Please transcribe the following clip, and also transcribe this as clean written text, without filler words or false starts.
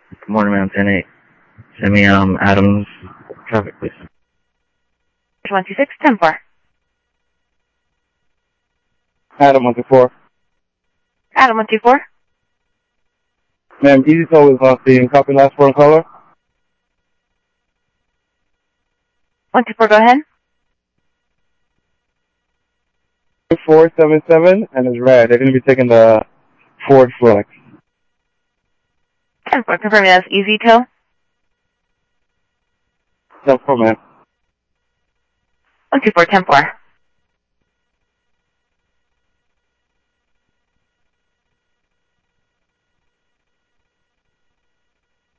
Good morning, ma'am. 10-8. Send me, Adams traffic, please. 26, 10-4. Adam 124. Adam 124. Ma'am, Easy Toll is on scene. Copy last four in color. 124, go ahead. 477 and it's red. They're going to be taking the Ford Flex. 10-4, confirming that's Easy Tow. 10-4, ma'am. 124, 10-4.